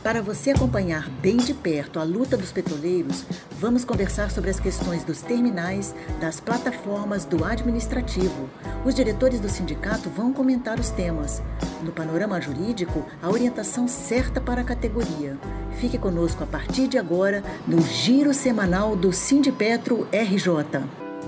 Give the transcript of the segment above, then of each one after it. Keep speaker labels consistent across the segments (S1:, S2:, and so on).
S1: Para você acompanhar bem de perto a luta dos petroleiros, vamos conversar sobre as questões dos terminais, das plataformas, do administrativo. Os diretores do sindicato vão comentar os temas. No panorama jurídico, a orientação certa para a categoria. Fique conosco a partir de agora no Giro Semanal do Sindipetro RJ.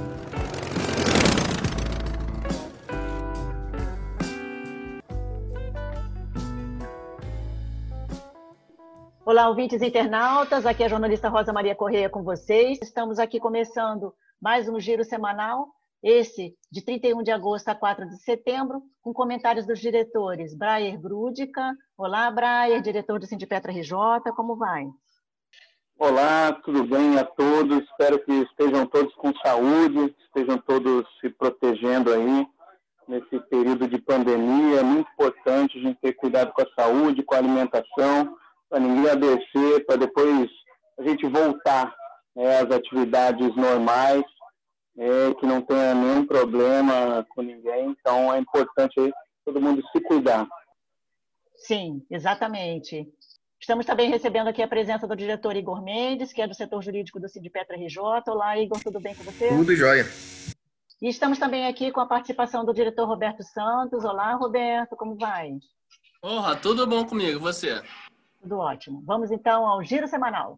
S2: Olá, ouvintes e internautas, aqui é a jornalista Rosa Maria Correia com vocês. Estamos aqui começando mais um giro semanal, esse de 31 de agosto a 4 de setembro, com comentários dos diretores Brayer Grudica. Olá, Brayer, diretor do Sindipetro RJ, como vai?
S3: Olá, tudo bem a todos? Espero que estejam todos com saúde, estejam todos se protegendo aí nesse período de pandemia. É muito importante a gente ter cuidado com a saúde, com a alimentação, para ninguém adoecer, para depois a gente voltar às atividades normais, que não tenha nenhum problema com ninguém. Então, é importante aí todo mundo se cuidar.
S2: Sim, exatamente. Estamos também recebendo aqui a presença do diretor Igor Mendes, que é do setor jurídico do Sindipetro RJ. Olá, Igor, tudo bem com você?
S4: Tudo jóia.
S2: E estamos também aqui com a participação do diretor Roberto Santos. Olá, Roberto, como vai?
S4: Olá, tudo bom comigo, você?
S2: Tudo ótimo. Vamos então ao Giro Semanal.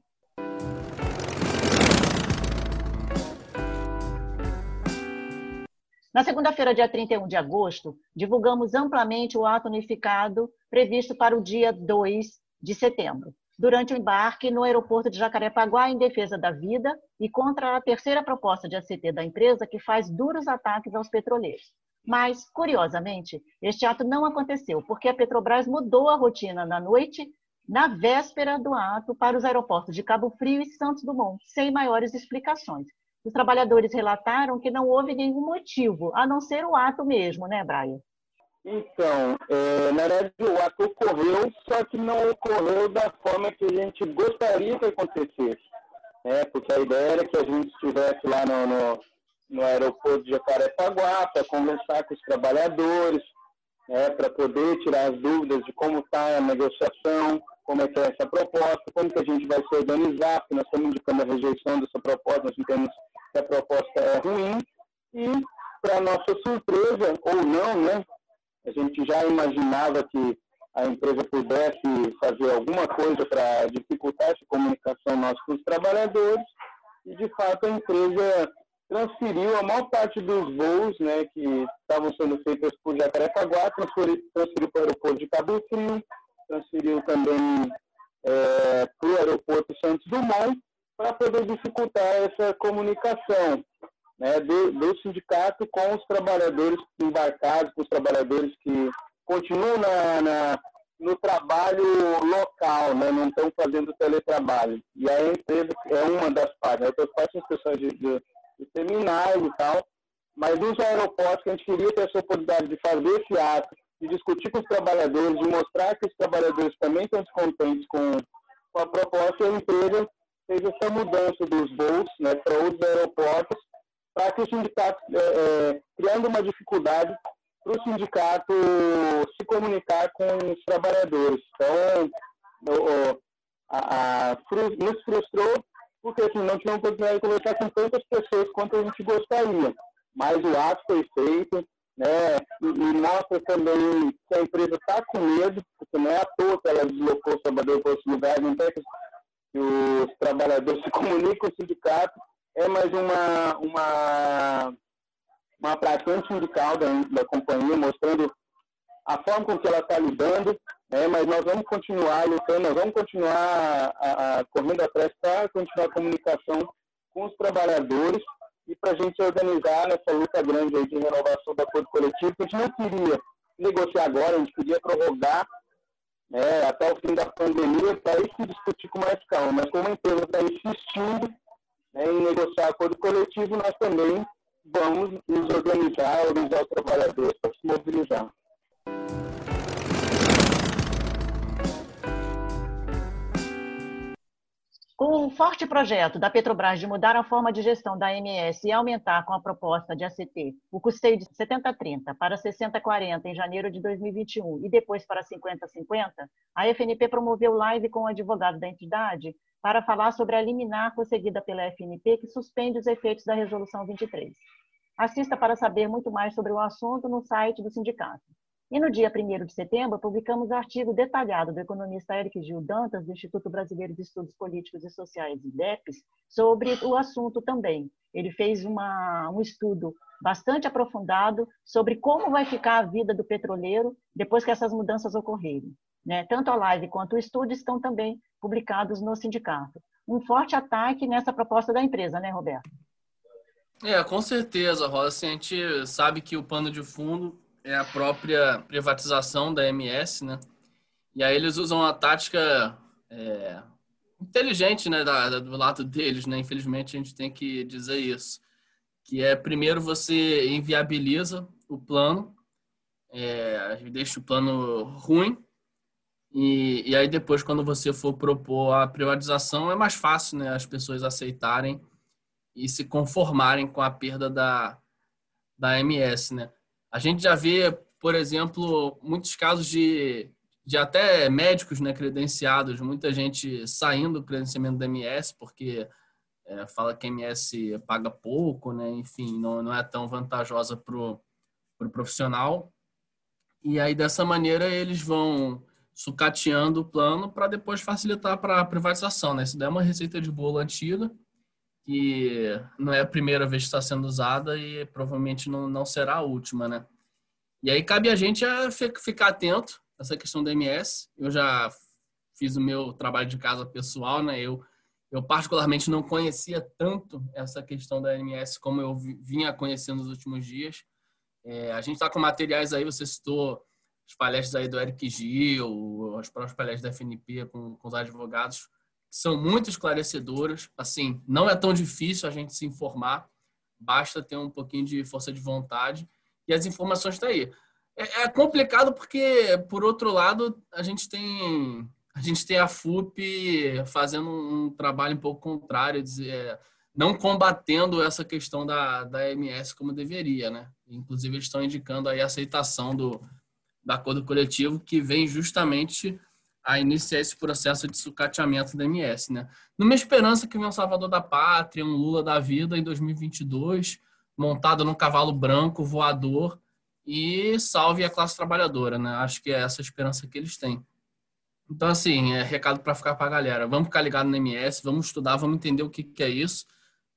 S2: Na segunda-feira, dia 31 de agosto, divulgamos amplamente o ato unificado previsto para o dia 2 de setembro, durante o embarque no aeroporto de Jacarepaguá em defesa da vida e contra a terceira proposta de ACT da empresa que faz duros ataques aos petroleiros. Mas, curiosamente, este ato não aconteceu, porque a Petrobras mudou a rotina na noite na véspera do ato para os aeroportos de Cabo Frio e Santos Dumont, sem maiores explicações. Os trabalhadores relataram que não houve nenhum motivo, a não ser o ato mesmo, né, Brayer?
S3: Então, na verdade, o ato ocorreu, só que não ocorreu da forma que a gente gostaria que acontecesse. Porque a ideia era que a gente estivesse lá no aeroporto de Jacarepaguá para conversar com os trabalhadores, para poder tirar as dúvidas de como está a negociação, como é que é essa proposta, como que a gente vai se organizar, porque nós estamos indicando a rejeição dessa proposta, nós entendemos que a proposta é ruim, e, para nossa surpresa, ou não, né, a gente já imaginava que a empresa pudesse fazer alguma coisa para dificultar essa comunicação nossa com os trabalhadores, e, de fato, a empresa transferiu a maior parte dos voos, né, que estavam sendo feitos por Jacarepaguá, transferiu para o aeroporto de Cabo Frio, transferiu também para o aeroporto Santos Dumont, para poder dificultar essa comunicação, né, do sindicato com os trabalhadores embarcados, com os trabalhadores que continuam no trabalho local, né, não estão fazendo teletrabalho. E a empresa é uma das partes, outras partes são as pessoas de terminais e tal, mas nos aeroportos que a gente queria ter essa oportunidade de fazer esse ato, de discutir com os trabalhadores, de mostrar que os trabalhadores também estão descontentes com a proposta, e a empresa fez essa mudança dos voos, né, para outros aeroportos, para que o sindicato, criando uma dificuldade para o sindicato se comunicar com os trabalhadores. Então, nos frustrou, porque assim, não tivemos oportunidade de conversar com tantas pessoas quanto a gente gostaria. Mas o ato foi feito, né, e mostra também que a empresa está com medo, porque não é à toa que ela deslocou o trabalhador para outros lugares, não é que os trabalhadores se comunicam com o sindicato, é mais uma prática sindical da companhia, mostrando a forma com que ela está lidando, mas nós vamos continuar lutando, nós vamos continuar correndo atrás para continuar a comunicação com os trabalhadores e para a gente organizar nessa luta grande aí de renovação do acordo coletivo, que a gente não queria negociar agora, a gente queria prorrogar até o fim da pandemia para aí se discutir com mais calma, mas como a empresa está insistindo em negociar acordo coletivo, nós também vamos nos organizar os trabalhadores para se mobilizar.
S2: Com O forte projeto da Petrobras de mudar a forma de gestão da AMS e aumentar com a proposta de ACT o custeio de 70-30 para 60-40 em janeiro de 2021 e depois para 50-50, a FNP promoveu live com o advogado da entidade para falar sobre a liminar conseguida pela FNP que suspende os efeitos da Resolução 23. Assista para saber muito mais sobre o assunto no site do sindicato. E no dia 1º de setembro, publicamos artigo detalhado do economista Eric Gil Dantas, do Instituto Brasileiro de Estudos Políticos e Sociais, IDEPES, sobre o assunto também. Ele fez um estudo bastante aprofundado sobre como vai ficar a vida do petroleiro depois que essas mudanças ocorrerem. Né? Tanto a live quanto o estudo estão também publicados no sindicato. Um forte ataque nessa proposta da empresa, né, Roberto?
S4: Com certeza, Rosa. Assim, a gente sabe que o pano de fundo é a própria privatização da AMS, né? E aí eles usam uma tática inteligente, né, do lado deles, né? Infelizmente a gente tem que dizer isso, que é primeiro você inviabiliza o plano, deixa o plano ruim, e aí depois quando você for propor a privatização é mais fácil, né, as pessoas aceitarem e se conformarem com a perda da AMS, né? A gente já vê, por exemplo, muitos casos de até médicos, né, credenciados, muita gente saindo do credenciamento da MS porque fala que a MS paga pouco, né, enfim, não é tão vantajosa para o profissional. E aí, dessa maneira, eles vão sucateando o plano para depois facilitar para a privatização, né? Isso daí é uma receita de bolo antiga, que não é a primeira vez que está sendo usada e provavelmente não será a última, né? E aí cabe a gente ficar atento nessa questão da MS. Eu já fiz o meu trabalho de casa pessoal, né? Eu particularmente não conhecia tanto essa questão da MS como eu vinha conhecendo nos últimos dias. A gente está com materiais aí, você citou as palestras aí do Eric Gil, as próprias palestras da FNP com os advogados, são muito esclarecedoras. Assim, não é tão difícil a gente se informar, basta ter um pouquinho de força de vontade e as informações estão aí. É complicado porque, por outro lado, a gente tem a FUP fazendo um trabalho um pouco contrário, não combatendo essa questão da AMS como deveria, né? Inclusive, eles estão indicando aí a aceitação do acordo coletivo que vem justamente a iniciar esse processo de sucateamento da MS, né? Numa esperança que venha um salvador da pátria, um Lula da vida em 2022, montado num cavalo branco, voador, e salve a classe trabalhadora, né? Acho que é essa a esperança que eles têm. Então, assim, recado para ficar para a galera. Vamos ficar ligado no MS, vamos estudar, vamos entender o que é isso,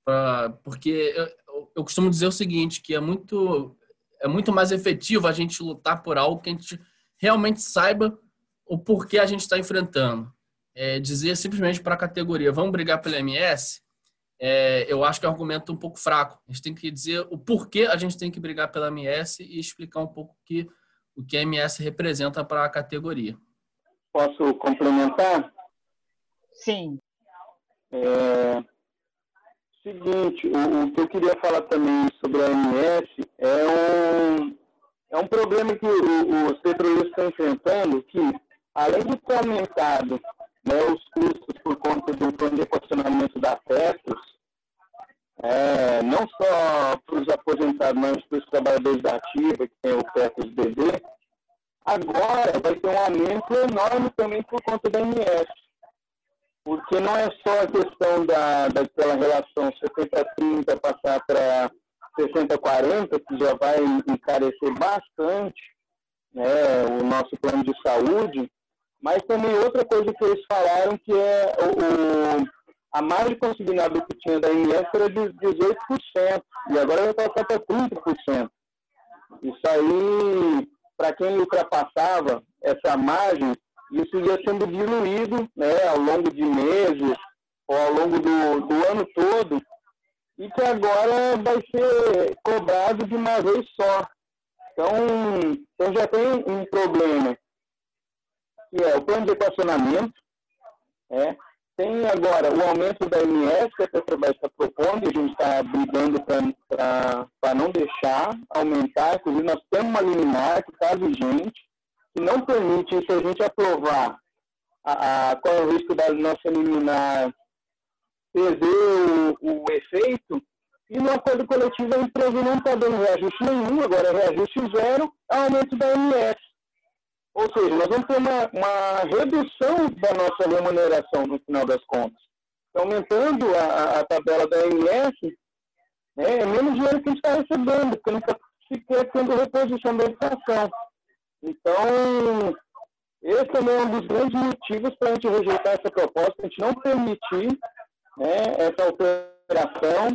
S4: porque eu costumo dizer o seguinte, que é muito mais efetivo a gente lutar por algo que a gente realmente saiba o porquê a gente está enfrentando. Dizer simplesmente para a categoria, vamos brigar pela MS, eu acho que é um argumento um pouco fraco. A gente tem que dizer o porquê a gente tem que brigar pela MS e explicar um pouco o que a MS representa para a categoria.
S3: Posso complementar?
S2: Sim.
S3: Seguinte, o que eu queria falar também sobre a MS é um problema que os petroleiros estão enfrentando, que além de ter aumentado, né, os custos por conta do plano de equacionamento da Petros, não só para os aposentados, mas para os trabalhadores da ativa, que tem o Petros BD, agora vai ter um aumento enorme também por conta da MS. Porque não é só a questão daquela relação 70-30 passar para 60-40, que já vai encarecer bastante, né, o nosso plano de saúde, mas também outra coisa que eles falaram, que é a margem consignada que tinha da INS era de 18%, e agora vai passar para 30%. Isso aí, para quem ultrapassava essa margem, isso ia sendo diluído, né, ao longo de meses ou ao longo do ano todo, e que agora vai ser cobrado de uma vez só. Então já tem um problema, que é o plano de equacionamento, tem agora o aumento da INS que a Petrobras está propondo, e a gente está brigando para não deixar aumentar. Inclusive, nós temos uma liminar que está vigente, que não permite, se a gente aprovar qual é o risco da nossa liminar prever o efeito, e no acordo coletivo a empresa não está dando reajuste nenhum, agora reajuste zero, aumento da MS. Ou seja, nós vamos ter uma redução da nossa remuneração no final das contas. Então, aumentando a tabela da MS, é menos dinheiro que a gente está recebendo, porque não está sequer tendo reposição da inflação. Então, esse também é um dos grandes motivos para a gente rejeitar essa proposta, a gente não permitir, né, essa alteração,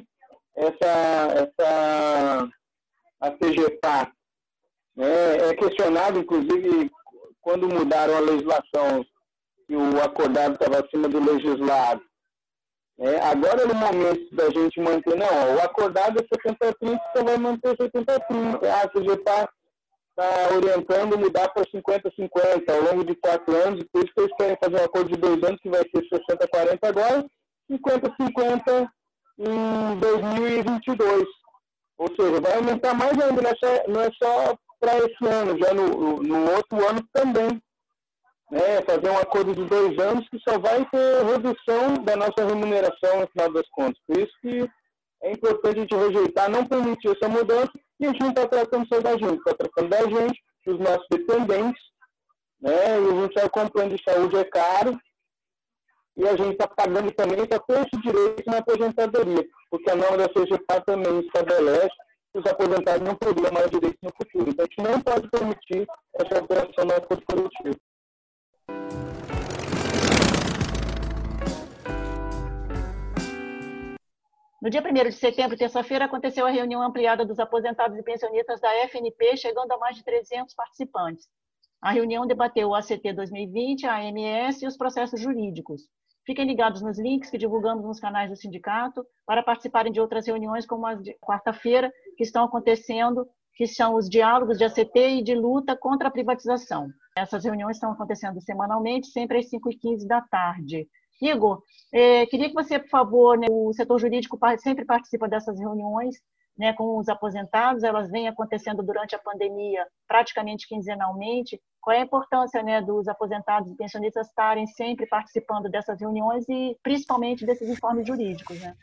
S3: a CGPAR. É questionado, inclusive, quando mudaram a legislação, que o acordado estava acima do legislado. Agora, no momento da gente manter, não, o acordado é 70-30, então vai manter 70-30. A CGPAR está orientando mudar para 50-50 ao longo de 4 anos, e por isso que eles querem fazer um acordo de 2 anos, que vai ser 60-40 agora, 50-50 em 2022. Ou seja, vai aumentar mais ainda, não é só para esse ano, já no outro ano também. Fazer um acordo de 2 anos que só vai ter redução da nossa remuneração no final das contas. Por isso que é importante a gente rejeitar, não permitir essa mudança, e a gente não está tratando só da gente, está tratando da gente, dos nossos dependentes, né? E a gente sabe que o plano de saúde é caro, e a gente está pagando também para ter esse direito na aposentadoria, porque a norma da CGPAR também estabelece que os aposentados não teriam mais direitos no futuro. Então, a gente não pode permitir essa alteração no acordo coletivo.
S2: No dia 1º de setembro, terça-feira, aconteceu a reunião ampliada dos aposentados e pensionistas da FNP, chegando a mais de 300 participantes. A reunião debateu o ACT 2020, a AMS e os processos jurídicos. Fiquem ligados nos links que divulgamos nos canais do sindicato para participarem de outras reuniões, como a de quarta-feira, que estão acontecendo, que são os diálogos de ACT e de luta contra a privatização. Essas reuniões estão acontecendo semanalmente, sempre às 5h15 da tarde. Igor, queria que você, por favor, né, o setor jurídico sempre participa dessas reuniões, né, com os aposentados, elas vêm acontecendo durante a pandemia praticamente quinzenalmente. Qual é a importância, né, dos aposentados e pensionistas estarem sempre participando dessas reuniões e principalmente desses informes jurídicos, né?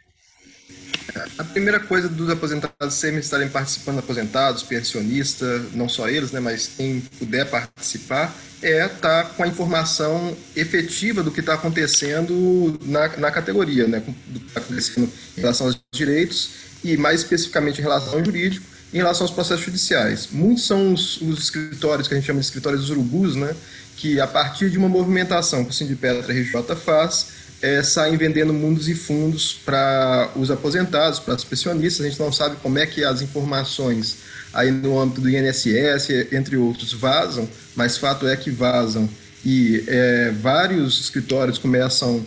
S5: A primeira coisa dos aposentados sempre estarem participando, aposentados, pensionistas, não só eles, né, mas quem puder participar, é estar com a informação efetiva do que está acontecendo na categoria, né, do que está acontecendo em relação aos direitos e mais especificamente em relação ao jurídico, em relação aos processos judiciais. Muitos são os escritórios, que a gente chama de escritórios dos urubus, né, que a partir de uma movimentação que o Sindipetra RJ faz, saem vendendo mundos e fundos para os aposentados, para os pensionistas. A gente não sabe como é que as informações aí no âmbito do INSS, entre outros, vazam, mas fato é que vazam. E vários escritórios começam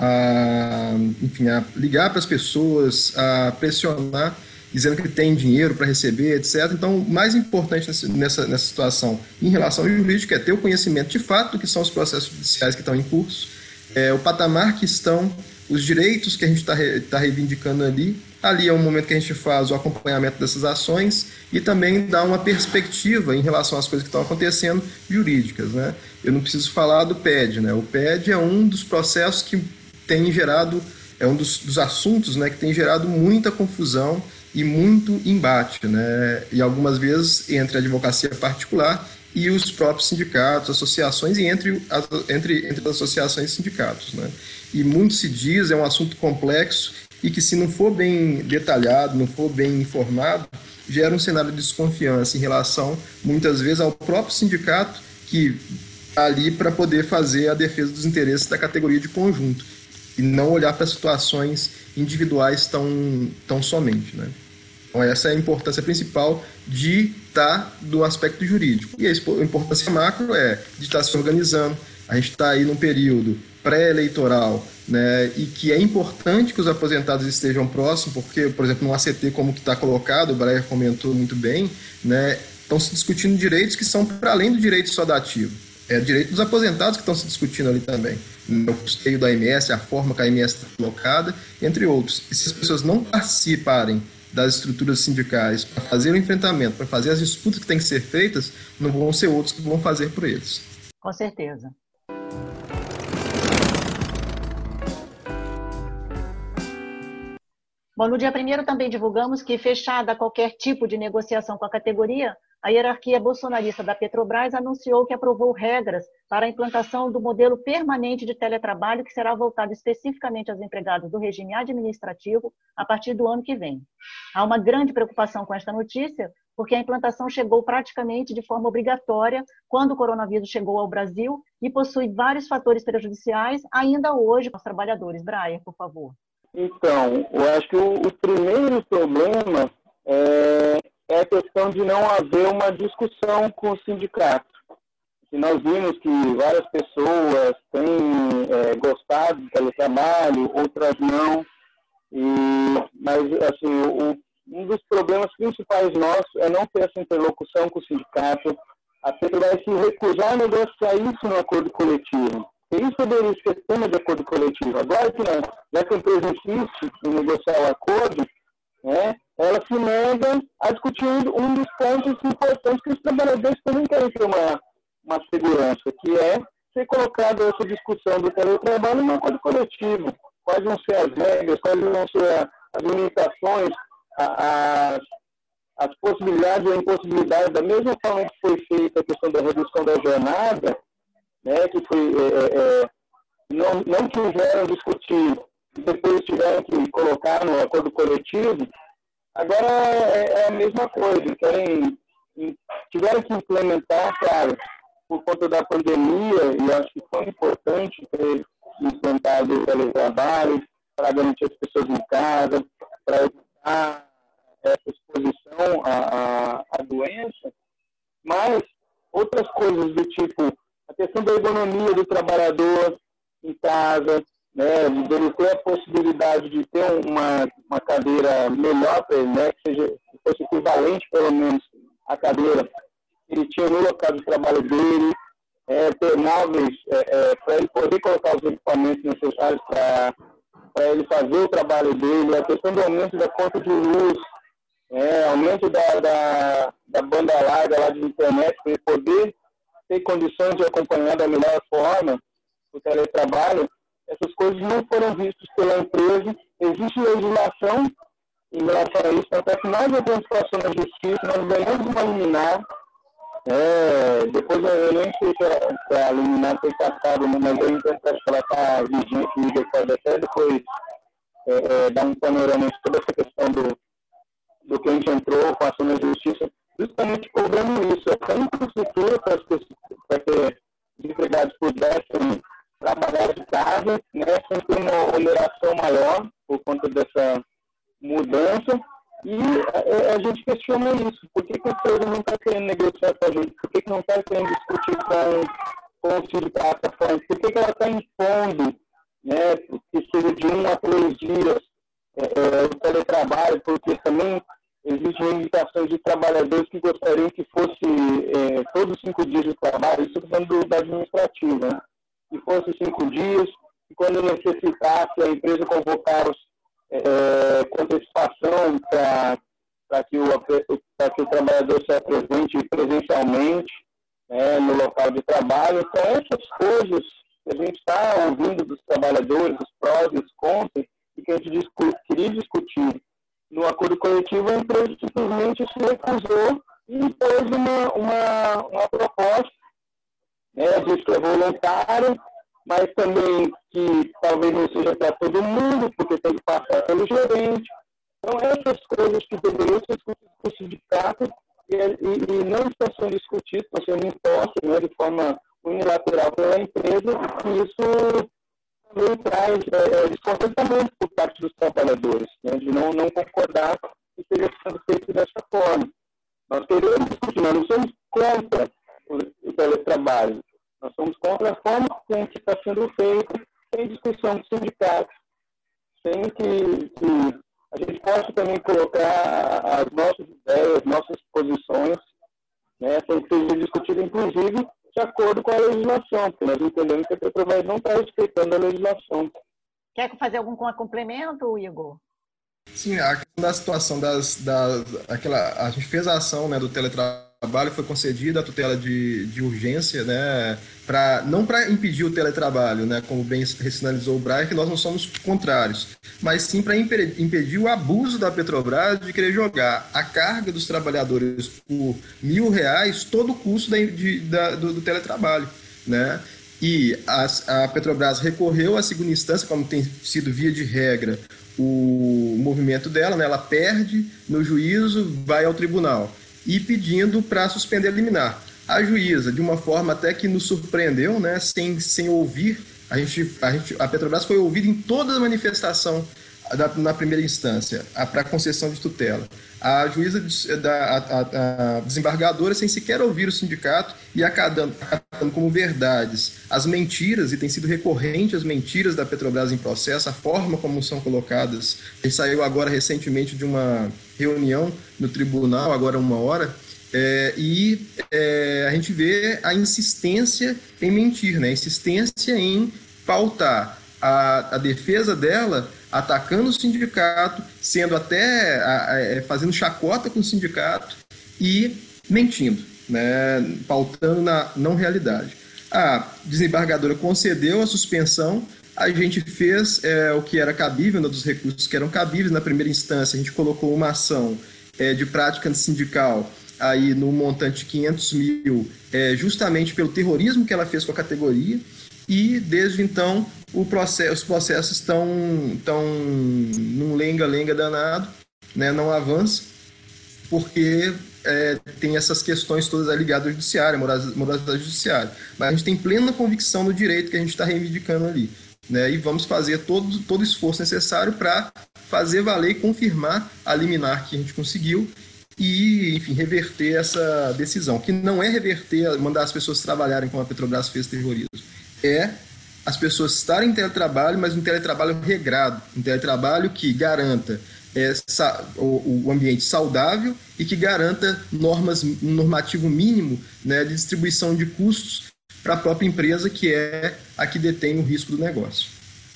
S5: a ligar para as pessoas, a pressionar, dizendo que tem dinheiro para receber, etc. Então, o mais importante nessa situação em relação ao jurídico é ter o conhecimento de fato do que são os processos judiciais que estão em curso, o patamar que estão, os direitos que a gente está reivindicando ali. Ali é um momento que a gente faz o acompanhamento dessas ações e também dá uma perspectiva em relação às coisas que estão acontecendo jurídicas, né? Eu não preciso falar do PED, né? O PED é um dos processos que tem gerado, é um dos assuntos, né, que tem gerado muita confusão e muito embate, né? E algumas vezes entre a advocacia particular e os próprios sindicatos, associações e entre as associações e sindicatos, né? E muito se diz, é um assunto complexo e que, se não for bem detalhado, não for bem informado, gera um cenário de desconfiança em relação, muitas vezes, ao próprio sindicato que está ali para poder fazer a defesa dos interesses da categoria de conjunto e não olhar para situações individuais tão somente, né? Então, essa é a importância principal de estar do aspecto jurídico. E a importância macro é de estar se organizando. A gente está aí num período pré-eleitoral, né, e que é importante que os aposentados estejam próximos, porque, por exemplo, no ACT, como que está colocado, o Breyer comentou muito bem, né, estão se discutindo direitos que são para além do direito só da ativa. É o direito dos aposentados que estão se discutindo ali também. O custeio da AMS, a forma que a AMS está colocada, entre outros. E se as pessoas não participarem das estruturas sindicais para fazer o enfrentamento, para fazer as disputas que têm que ser feitas, não vão ser outros que vão fazer por eles.
S2: Com certeza. Bom, no dia 1º também divulgamos que, fechada qualquer tipo de negociação com a categoria, a hierarquia bolsonarista da Petrobras anunciou que aprovou regras para a implantação do modelo permanente de teletrabalho que será voltado especificamente aos empregados do regime administrativo a partir do ano que vem. Há uma grande preocupação com esta notícia, porque a implantação chegou praticamente de forma obrigatória quando o coronavírus chegou ao Brasil e possui vários fatores prejudiciais ainda hoje para os trabalhadores. Brian, por favor.
S3: Então, eu acho que o primeiro problema é a questão de não haver uma discussão com o sindicato. E nós vimos que várias pessoas têm gostado do teletrabalho, outras não. Mas, assim, um dos problemas principais nossos é não ter essa interlocução com o sindicato. A Petrobras se recusar a negociar isso no acordo coletivo. Isso poderia ser tema de acordo coletivo. Agora que não, já que a empresa insiste em negociar o acordo, né, ela se nega a discutir um dos pontos importantes que os trabalhadores também querem ter uma segurança, que é ser colocada essa discussão do teletrabalho no acordo coletivo. Quais vão ser as regras, quais vão ser as limitações, as possibilidades ou impossibilidades, da mesma forma que foi feita a questão da redução da jornada, né, que foi, não quiseram discutir e depois tiveram que colocar no acordo coletivo. Agora é a mesma coisa, tiveram que implementar, claro, por conta da pandemia, e acho que foi importante ter implantado o teletrabalho para garantir as pessoas em casa, para evitar essa exposição à doença, mas outras coisas do tipo a questão da ergonomia do trabalhador em casa, né, de ele ter a possibilidade de ter uma cadeira melhor para ele, né, que fosse equivalente, pelo menos, à cadeira que ele tinha no local de trabalho dele, ter móveis para ele poder colocar os equipamentos necessários para ele fazer o trabalho dele, a questão do aumento da conta de luz, aumento da banda larga lá de internet, para ele poder ter condições de acompanhar da melhor forma o teletrabalho. Essas coisas não foram vistas pela empresa. Existe legislação em relação a isso, até que nós entramos situação na justiça, nós ganhamos uma liminar. Depois eu nem sei se a liminar foi cassada, mas eu entendo que ela está vigente e depois até depois dar um panorama sobre essa questão do que a gente entrou com a ação na justiça, justamente cobrando isso, essa infraestrutura para que os empregados pudessem trabalhar de casa, né, sem ter uma oneração maior por conta dessa mudança. E a gente questiona isso. Por que a empresa não está querendo negociar com a gente? Por que não está querendo discutir com o sindicato? Por que ela está impondo, né, que seja de 1 a 3 dias o teletrabalho? Porque também existem limitações de trabalhadores que gostariam que fosse todos 5 dias de trabalho, isso falando da administrativa, né? Que fosse 5 dias, e quando necessitasse a empresa convocar com antecipação para que o trabalhador se apresente presencialmente no local de trabalho. Então, essas coisas que a gente está ouvindo dos trabalhadores, os prós e os contras, e que a gente queria discutir no acordo coletivo, a empresa simplesmente se recusou e impôs uma proposta, diz que é voluntário, mas também que talvez não seja para todo mundo, porque tem que passar pelo gerente. Então, essas coisas que deveriam ser discutidas com o sindicato e não estão sendo discutidas, estão sendo impostas, né, de forma unilateral pela empresa, e isso também traz descontentamento por parte dos trabalhadores, né, de não concordar que esteja sendo feito dessa forma. Nós queremos discutir, nós não somos contra o teletrabalho, nós somos contra a forma que está sendo feita, sem discussão do sindicato, sem que a gente possa também colocar as nossas ideias, nossas posições, né, sem que seja discutido, inclusive, de acordo com a legislação, porque nós entendemos que a Petrobras não está respeitando a legislação.
S2: Quer fazer algum complemento, Igor?
S5: Sim, a questão da situação a gente fez a ação, né, do teletrabalho trabalho, foi concedida a tutela de urgência, né, não para impedir o teletrabalho, né, como bem sinalizou o Brian, que nós não somos contrários, mas sim para impedir o abuso da Petrobras de querer jogar a carga dos trabalhadores por R$ 1.000 todo o custo do teletrabalho, né? E a Petrobras recorreu à segunda instância, como tem sido via de regra o movimento dela, né? Ela perde no juízo, vai ao tribunal e pedindo para suspender a liminar. A juíza, de uma forma até que nos surpreendeu, né? sem ouvir, a Petrobras foi ouvida em toda a manifestação na primeira instância, para a concessão de tutela. A juíza, a desembargadora, sem sequer ouvir o sindicato e acatando como verdades as mentiras, e tem sido recorrente as mentiras da Petrobras em processo, a forma como são colocadas. A gente saiu agora recentemente de uma reunião no tribunal, agora 1 hora, a gente vê a insistência em mentir, né? A insistência em pautar a defesa dela atacando o sindicato, sendo até fazendo chacota com o sindicato e mentindo, né, pautando na não realidade. A desembargadora concedeu a suspensão, a gente fez o que era cabível, um dos recursos que eram cabíveis na primeira instância, a gente colocou uma ação de prática sindical aí no montante de 500 mil, justamente pelo terrorismo que ela fez com a categoria, e desde então os processos estão num lenga-lenga danado, né, não avança, porque tem essas questões todas ligadas ao judiciário, morosidade judiciária. Mas a gente tem plena convicção no direito que a gente está reivindicando ali, né, e vamos fazer todo o esforço necessário para fazer valer e confirmar a liminar que a gente conseguiu e, enfim, reverter essa decisão, que não é reverter, mandar as pessoas trabalharem como a Petrobras fez terrorismo. As pessoas estarem em teletrabalho, mas um teletrabalho regrado, um teletrabalho que garanta o ambiente saudável e que garanta um normativo mínimo, né, de distribuição de custos para a própria empresa, que é a que detém o risco do negócio.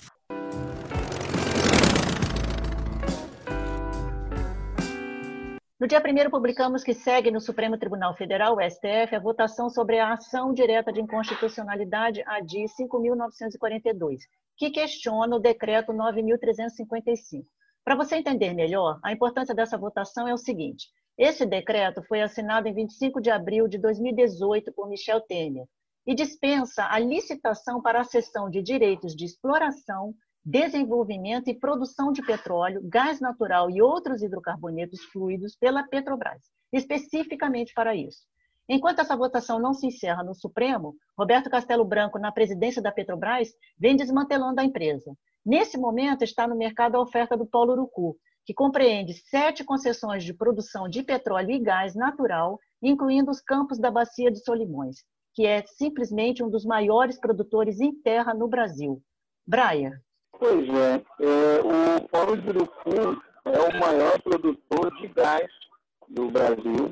S2: No dia 1º, publicamos que segue no Supremo Tribunal Federal, o STF, a votação sobre a ação direta de inconstitucionalidade ADI 5.942, que questiona o decreto 9.355. Para você entender melhor, a importância dessa votação é o seguinte: esse decreto foi assinado em 25 de abril de 2018 por Michel Temer e dispensa a licitação para a cessão de direitos de exploração, desenvolvimento e produção de petróleo, gás natural e outros hidrocarbonetos fluidos pela Petrobras, especificamente para isso. Enquanto essa votação não se encerra no Supremo, Roberto Castelo Branco, na presidência da Petrobras, vem desmantelando a empresa. Nesse momento, está no mercado a oferta do Polo Urucu, que compreende 7 concessões de produção de petróleo e gás natural, incluindo os campos da Bacia de Solimões, que é simplesmente um dos maiores produtores em terra no Brasil. Brian.
S3: Pois o Polo de Urucu é o maior produtor de gás do Brasil.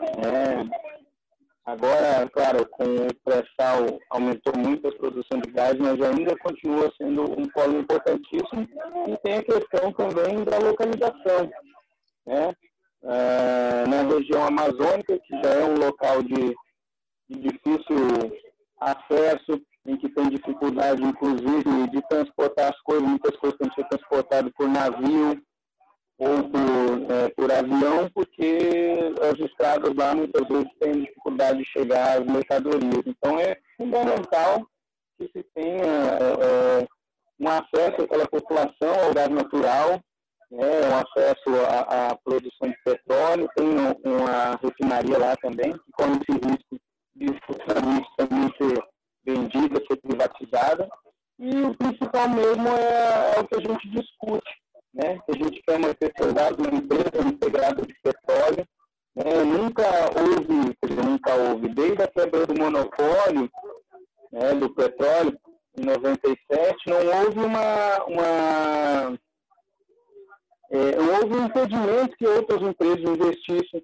S3: Agora, claro, com o pré-sal aumentou muito a produção de gás, mas ainda continua sendo um polo importantíssimo. E tem a questão também da localização, né? Na região amazônica, que já é um local de difícil acesso, em que tem dificuldade, inclusive, de transportar as coisas, muitas coisas têm que ser transportadas por navio ou por avião, porque as estradas lá muitas vezes têm dificuldade de chegar às mercadorias. Então é fundamental que se tenha um acesso àquela população ao gás natural, um acesso à produção de petróleo, tem uma refinaria lá também, que corre esse risco de futuramente também ser vendida, ser privatizada, e o principal mesmo é o que a gente discute, né? Que a gente quer uma Petrobras, uma empresa integrada de petróleo, né? Nunca houve, desde a quebra do monopólio, né, do petróleo, em 97, não houve houve um impedimento que outras empresas investissem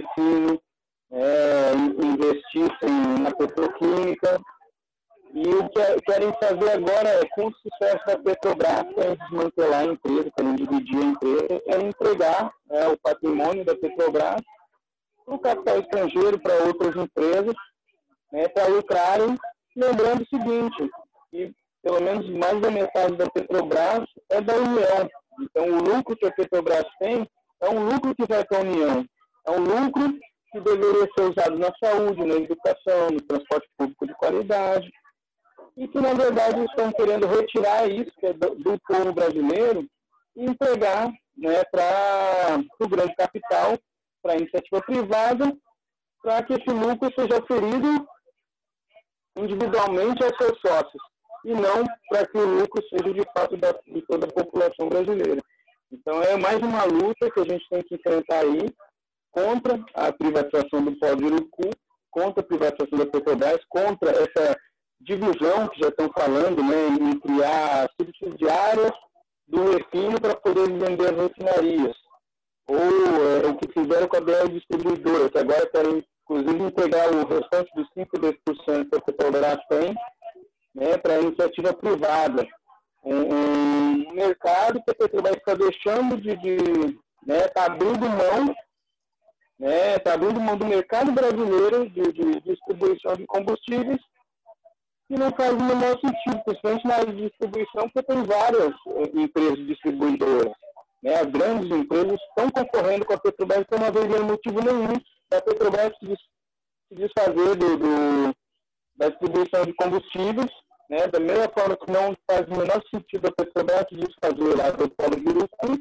S3: na petroquímica. E o que querem fazer agora é, com o sucesso da Petrobras, querem desmantelar a empresa, querem dividir a empresa, é entregar o patrimônio da Petrobras o capital estrangeiro para outras empresas, né, para lucrarem. Lembrando o seguinte, que pelo menos mais da metade da Petrobras é da União. Então, o lucro que a Petrobras tem é um lucro que vai para a União. É um lucro que deveria ser usado na saúde, na educação, no transporte público de qualidade, e que, na verdade, estão querendo retirar isso que é do povo brasileiro e entregar, né, para o grande capital, para a iniciativa privada, para que esse lucro seja oferido individualmente aos seus sócios, e não para que o lucro seja de fato de toda a população brasileira. Então, é mais uma luta que a gente tem que enfrentar aí contra a privatização do pó de Urucu, contra a privatização da Petrobras, contra essa divisão que já estão falando, né, em criar subsidiárias do refino para poder vender as refinarias. Ou o que fizeram com a BR Distribuidora, que agora querem, inclusive, entregar o restante dos 5% que a Petrobras tem, né, para a iniciativa privada. Um mercado que a Petrobras está deixando está abrindo mão, né, está abrindo mão do mercado brasileiro de distribuição de combustíveis, e não faz o menor sentido, principalmente na área de distribuição, porque tem várias empresas distribuidoras. Né? As grandes empresas estão concorrendo com a Petrobras, então não haveria motivo nenhum da Petrobras se desfazer da distribuição de combustíveis, né? Da mesma forma que não faz o menor sentido a Petrobras se desfazer lá do polo de Urucu.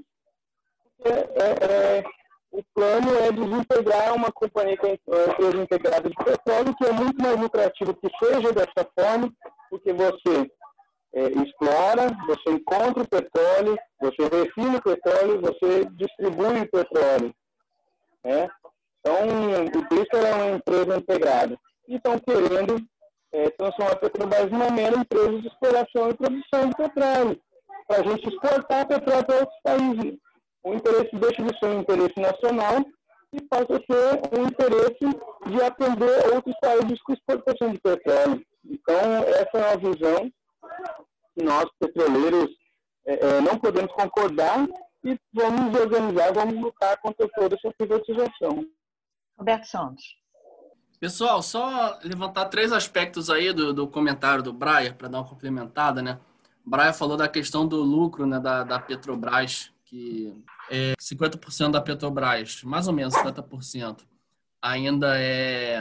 S3: O plano é desintegrar uma companhia que é uma empresa integrada de petróleo, que é muito mais lucrativo que seja dessa forma, porque você explora, você encontra o petróleo, você refina o petróleo, você distribui o petróleo. Né? Então, por isso ela é uma empresa integrada. E estão querendo transformar a Petrobras numa mera empresa de exploração e produção de petróleo, para a gente exportar petróleo para outros países. O interesse deixa de ser um interesse nacional e passa a ser um interesse de atender outros países com exportação de petróleo. Então, essa é uma visão que nós, petroleiros, não podemos concordar e vamos nos organizar, vamos lutar contra toda essa privatização.
S2: Roberto Santos.
S4: Pessoal, só levantar 3 aspectos aí do comentário do Brian, para dar uma complementada, né? O Brian falou da questão do lucro, né, da Petrobras, que 50% da Petrobras, mais ou menos 50%, ainda é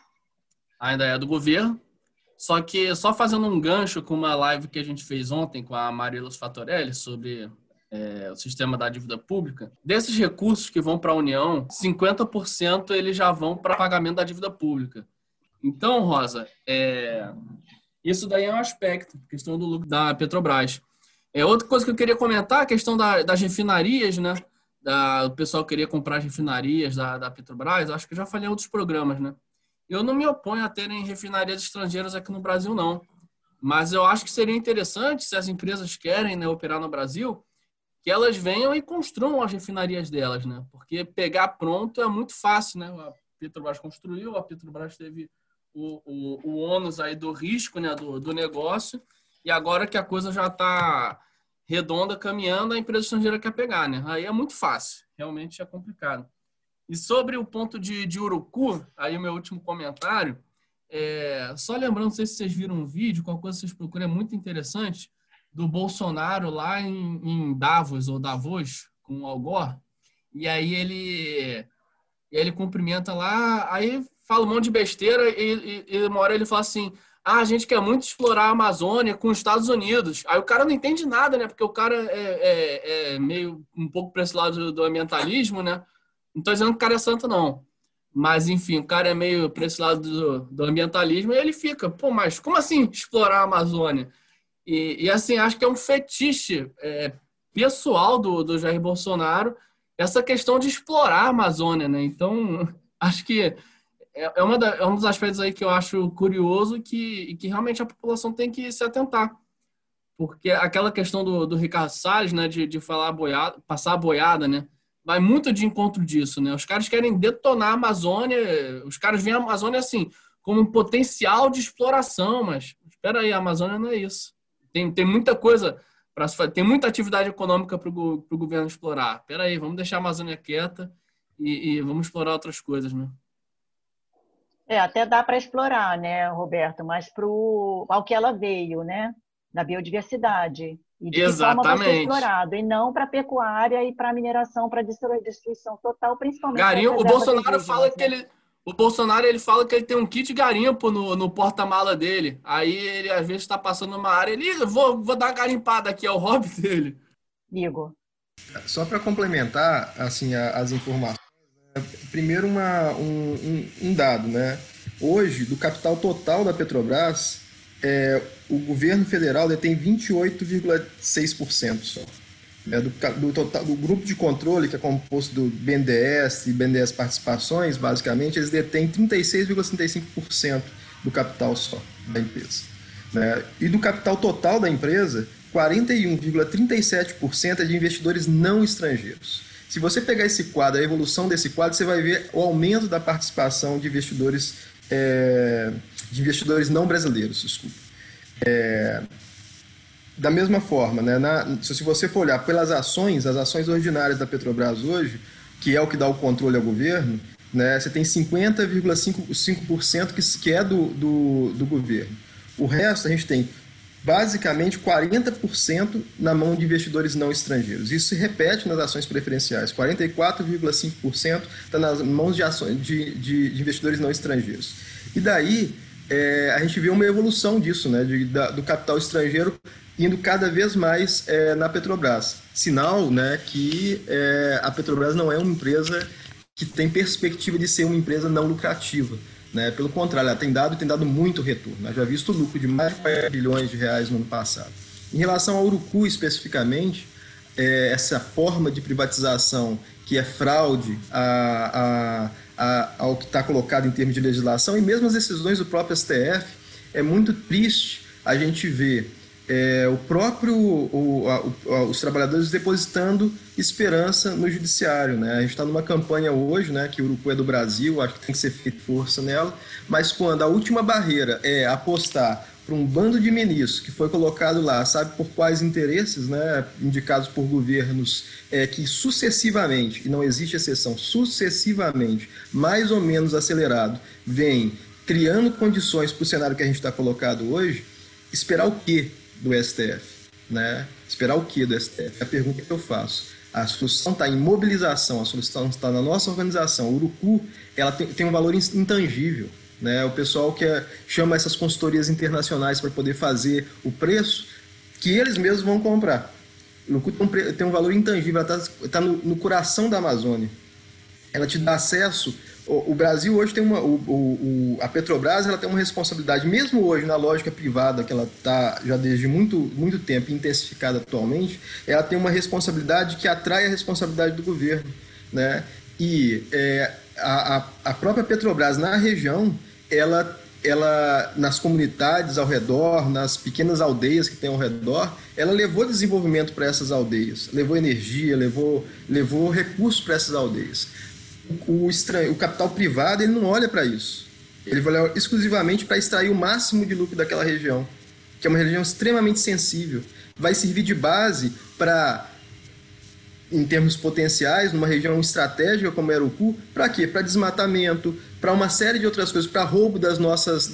S4: do governo. Só que, só fazendo um gancho com uma live que a gente fez ontem com a Marilos Fatorelli sobre o sistema da dívida pública, desses recursos que vão para a União, 50% eles já vão para pagamento da dívida pública. Então, Rosa, isso daí é um aspecto, questão do lucro da Petrobras. Outra coisa que eu queria comentar, a questão das refinarias, né? O pessoal queria comprar as refinarias da Petrobras, acho que eu já falei em outros programas, né? Eu não me oponho a terem refinarias estrangeiras aqui no Brasil, não. Mas eu acho que seria interessante, se as empresas querem, né, operar no Brasil, que elas venham e construam as refinarias delas, né? Porque pegar pronto é muito fácil, né? A Petrobras construiu, a Petrobras teve o ônus aí do risco, né, do negócio, e agora que a coisa já está redonda, caminhando, a empresa estrangeira quer pegar, né? Aí é muito fácil, realmente é complicado. E sobre o ponto de Urucu, aí o meu último comentário, só lembrando, não sei se vocês viram um vídeo, qualquer coisa vocês procuram, é muito interessante, do Bolsonaro lá em Davos, ou Davos, com o Al Gore, e aí ele cumprimenta lá, aí fala um monte de besteira e uma hora ele fala assim, a gente quer muito explorar a Amazônia com os Estados Unidos. Aí o cara não entende nada, né? Porque o cara é meio um pouco para esse lado do ambientalismo, né? Não estou dizendo que o cara é santo, não. Mas, enfim, o cara é meio para esse lado do ambientalismo e ele fica, pô, mas como assim explorar a Amazônia? E assim, acho que é um fetiche pessoal do Jair Bolsonaro essa questão de explorar a Amazônia, né? Então, acho que é um dos aspectos aí que eu acho curioso e que realmente a população tem que se atentar. Porque aquela questão do Ricardo Salles, né, de falar passar a boiada, né, vai muito de encontro disso, né? Os caras querem detonar a Amazônia, os caras veem a Amazônia assim, como um potencial de exploração, mas espera aí, a Amazônia não é isso. Tem muita coisa para se fazer, tem muita atividade econômica para o governo explorar. Espera aí, vamos deixar a Amazônia quieta e vamos explorar outras coisas, né?
S2: Até dá para explorar, né, Roberto, mas ao que ela veio, né, da biodiversidade. E de que forma vai ser explorado, e não para pecuária e para mineração, para destruição total, principalmente das
S4: Garimpo, o
S2: reservas
S4: Bolsonaro
S2: indígenas,
S4: fala que
S2: né?
S4: o Bolsonaro ele fala que ele tem um kit garimpo no porta-mala dele. Aí ele às vezes está passando uma área, ele vou dar uma garimpada aqui, é o hobby dele.
S2: Igor.
S5: Só para complementar assim as informações, né? Primeiro um dado, né? Hoje, do capital total da Petrobras, o governo federal detém 28,6% só. Do grupo de controle, que é composto do BNDES e BNDES Participações, basicamente, eles detêm 36,35% do capital só da empresa. Né? E do capital total da empresa, 41,37% é de investidores não estrangeiros. Se você pegar esse quadro, a evolução desse quadro, você vai ver o aumento da participação de investidores não brasileiros, desculpa. Da mesma forma, né, se você for olhar pelas ações, as ações ordinárias da Petrobras hoje, que é o que dá o controle ao governo, né, você tem 50,5% que é do governo. O resto a gente tem basicamente 40% na mão de investidores não estrangeiros. Isso se repete nas ações preferenciais. 44,5% está nas mãos de investidores não estrangeiros. E daí a gente vê uma evolução disso, né, do capital estrangeiro indo cada vez mais na Petrobras. Sinal, né, que a Petrobras não é uma empresa que tem perspectiva de ser uma empresa não lucrativa. Né? Pelo contrário, ela tem dado muito retorno. Ela já visto lucro de mais de 40 bilhões de reais no ano passado. Em relação ao Urucu especificamente, essa forma de privatização que é fraude ao que está colocado em termos de legislação, e mesmo as decisões do próprio STF, é muito triste a gente ver os trabalhadores depositando esperança no judiciário, né? A gente está numa campanha hoje, né, que o Urucu é do Brasil, acho que tem que ser feita força nela, mas quando a última barreira é apostar para um bando de ministros que foi colocado lá, sabe por quais interesses, né, indicados por governos que sucessivamente, e não existe exceção, sucessivamente, mais ou menos acelerado, vem criando condições para o cenário que a gente está colocado hoje, esperar o quê do STF? Né? Esperar o quê do STF? É a pergunta que eu faço. A solução está em mobilização, a solução está na nossa organização. O Urucu ela tem um valor intangível. Né? O pessoal que chama essas consultorias internacionais para poder fazer o preço que eles mesmos vão comprar. O Urucu tem um valor intangível, ela está no coração da Amazônia. Ela te dá acesso. O Brasil hoje tem a Petrobras ela tem uma responsabilidade, mesmo hoje na lógica privada, que ela está já desde muito tempo intensificada atualmente, ela tem uma responsabilidade que atrai a responsabilidade do governo. Né? E a própria Petrobras na região, ela nas comunidades ao redor, nas pequenas aldeias que tem ao redor, ela levou desenvolvimento para essas aldeias, levou energia, levou recursos para essas aldeias. O capital privado ele não olha para isso. Ele vai olhar exclusivamente para extrair o máximo de lucro daquela região, que é uma região extremamente sensível. Vai servir de base para, em termos potenciais, numa região estratégica como era o Urucu, para quê? Para desmatamento, para uma série de outras coisas, para roubo das nossas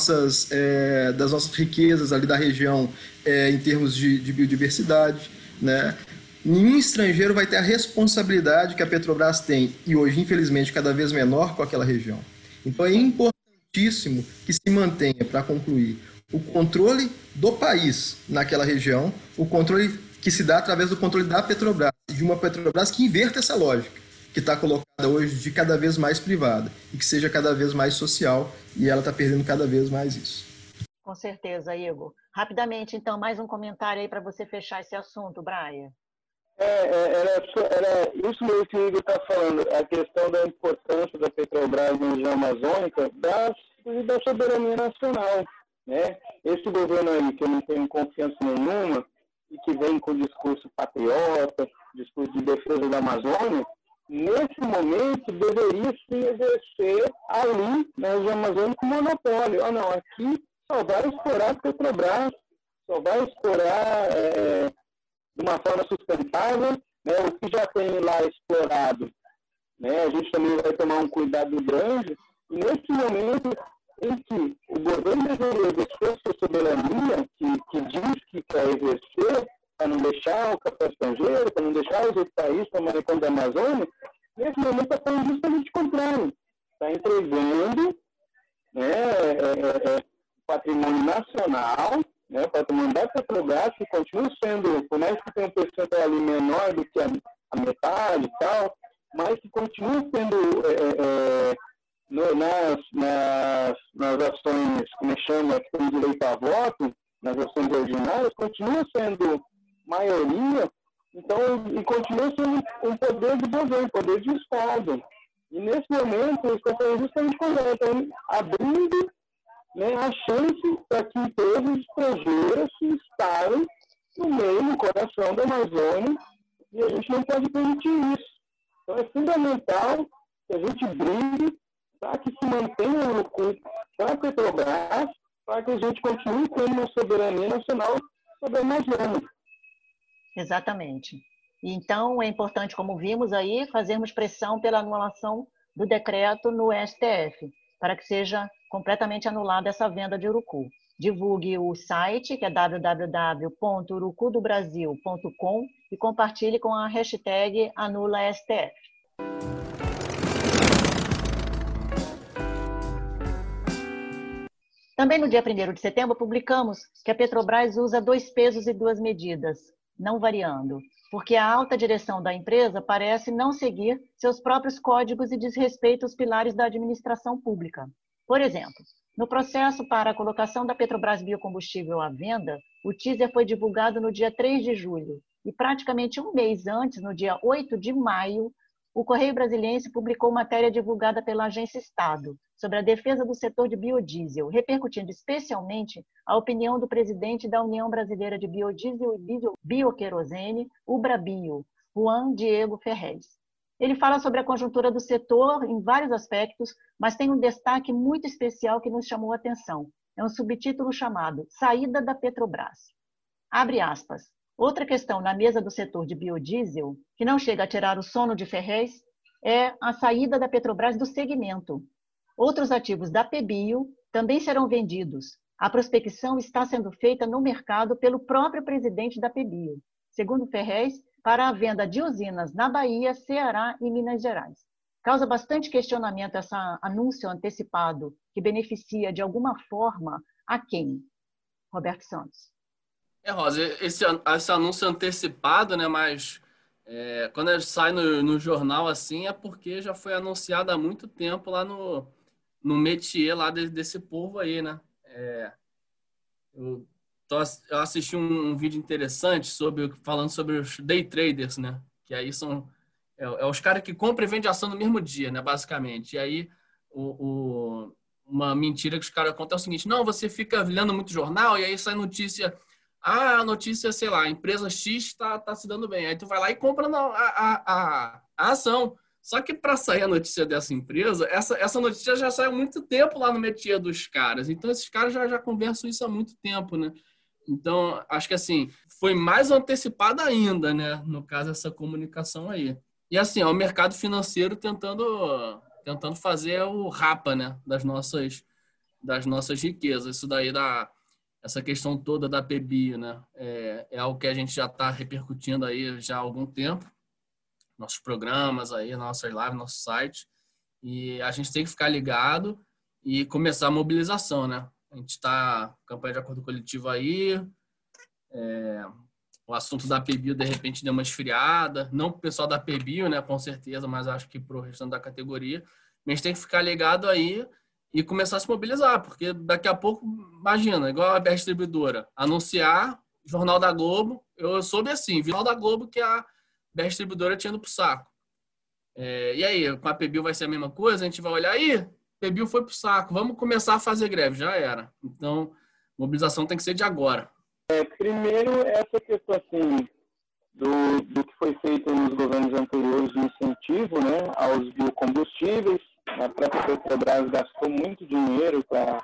S5: riquezas ali da região em termos de biodiversidade, né? Nenhum estrangeiro vai ter a responsabilidade que a Petrobras tem, e hoje, infelizmente, cada vez menor com aquela região. Então, é importantíssimo que se mantenha, para concluir, o controle do país naquela região, o controle que se dá através do controle da Petrobras, de uma Petrobras que inverta essa lógica, que está colocada hoje de cada vez mais privada, e que seja cada vez mais social, e ela está perdendo cada vez mais isso.
S2: Com certeza, Igor. Rapidamente, então, mais um comentário aí para você fechar esse assunto, Brian.
S3: Era isso mesmo que o Igor está falando, a questão da importância da Petrobras na região amazônica, da soberania nacional. Né? Esse governo aí, que eu não tenho confiança nenhuma, e que vem com discurso patriota, discurso de defesa da Amazônia, nesse momento deveria se exercer ali na região amazônica um monopólio. Não, aqui só vai explorar a Petrobras, só vai explorar de uma forma sustentável, né, o que já tem lá explorado né? A gente também vai tomar um cuidado grande, e nesse momento em que o governo deveria exercer sua soberania, que diz que quer exercer, para não deixar o capital estrangeiro, para não deixar os outros países tomarem conta da Amazônia, nesse momento está falando justamente o contrário. Está entregando, né, patrimônio nacional, né, o patrimônio da Petrobras, que continua sendo, por mais que tenha um percentual ali menor do que a metade e tal, mas que continua sendo, nas ações, como chama, que tem direito a voto, nas ações ordinárias, continua sendo maioria, então, e continua sendo um poder de governo, poder de Estado. E nesse momento, eles estão fazendo justamente correto, abrindo, né, a chance para que empresas estrangeiras se instalem no meio, no coração da Amazônia, e a gente não pode permitir isso. Então, é fundamental que a gente brigue para que se mantenha o Urucu para a Petrobras, para que a gente continue tendo uma soberania nacional sobre a Amazônia.
S2: Exatamente. Então, é importante, como vimos aí, fazermos pressão pela anulação do decreto no STF, para que seja completamente anulada essa venda de urucu. Divulgue o site, que é www.urucudobrasil.com, e compartilhe com a hashtag AnulaSTF. Também no dia 1º de setembro, publicamos que a Petrobras usa 2 pesos e 2 medidas, não variando, porque a alta direção da empresa parece não seguir seus próprios códigos e desrespeita os pilares da administração pública. Por exemplo, no processo para a colocação da Petrobras Biocombustível à venda, o teaser foi divulgado no dia 3 de julho e praticamente um mês antes, no dia 8 de maio, o Correio Brasiliense publicou matéria divulgada pela Agência Estado sobre a defesa do setor de biodiesel, repercutindo especialmente a opinião do presidente da União Brasileira de Biodiesel e Bioquerosene, UBRABio, Juan Diego Ferrez. Ele fala sobre a conjuntura do setor em vários aspectos, mas tem um destaque muito especial que nos chamou a atenção. É um subtítulo chamado Saída da Petrobras. Abre aspas. Outra questão na mesa do setor de biodiesel, que não chega a tirar o sono de Ferrez, é a saída da Petrobras do segmento. Outros ativos da PBio também serão vendidos. A prospecção está sendo feita no mercado pelo próprio presidente da PBio, segundo Ferrez, para a venda de usinas na Bahia, Ceará e Minas Gerais. Causa bastante questionamento esse anúncio antecipado, que beneficia de alguma forma a quem? Roberto Santos.
S4: Rosa, esse anúncio antecipado, né, mas quando ele sai no jornal assim, é porque já foi anunciado há muito tempo lá no métier lá desse povo aí, né? Eu assisti um vídeo interessante falando sobre os day traders, né? Que aí são os caras que compram e vendem ação no mesmo dia, né? Basicamente. E aí uma mentira que os caras contam é o seguinte: não, você fica lendo muito jornal e aí sai notícia. A notícia, sei lá, a empresa X está se dando bem. Aí tu vai lá e compra a ação. Só que para sair a notícia dessa empresa, essa notícia já saiu há muito tempo lá no métier dos caras. Então, esses caras já conversam isso há muito tempo, né? Então, acho que assim, foi mais antecipada ainda, né? No caso, essa comunicação aí. E assim, o mercado financeiro tentando fazer o rapa, né? Das nossas riquezas. Isso daí essa questão toda da PBio, né? É algo que a gente já está repercutindo aí já há algum tempo. Nossos programas aí, nossas lives, nosso site. E a gente tem que ficar ligado e começar a mobilização, né? A gente está campanha de acordo coletivo aí. O assunto da PBio, de repente, deu uma esfriada. Não para o pessoal da PBio, né? Com certeza, mas acho que para o restante da categoria. A gente tem que ficar ligado aí e começar a se mobilizar, porque daqui a pouco, imagina, igual a BR Distribuidora, anunciar Jornal da Globo. Eu soube assim, Jornal da Globo, que a BR Distribuidora tinha ido pro saco. E aí, com a PBio vai ser a mesma coisa? A gente vai olhar, PBio foi pro saco, vamos começar a fazer greve. Já era. Então, mobilização tem que ser de agora.
S3: Primeiro, essa questão assim, do que foi feito nos governos anteriores de incentivo, né, aos biocombustíveis. A própria Petrobras gastou muito dinheiro para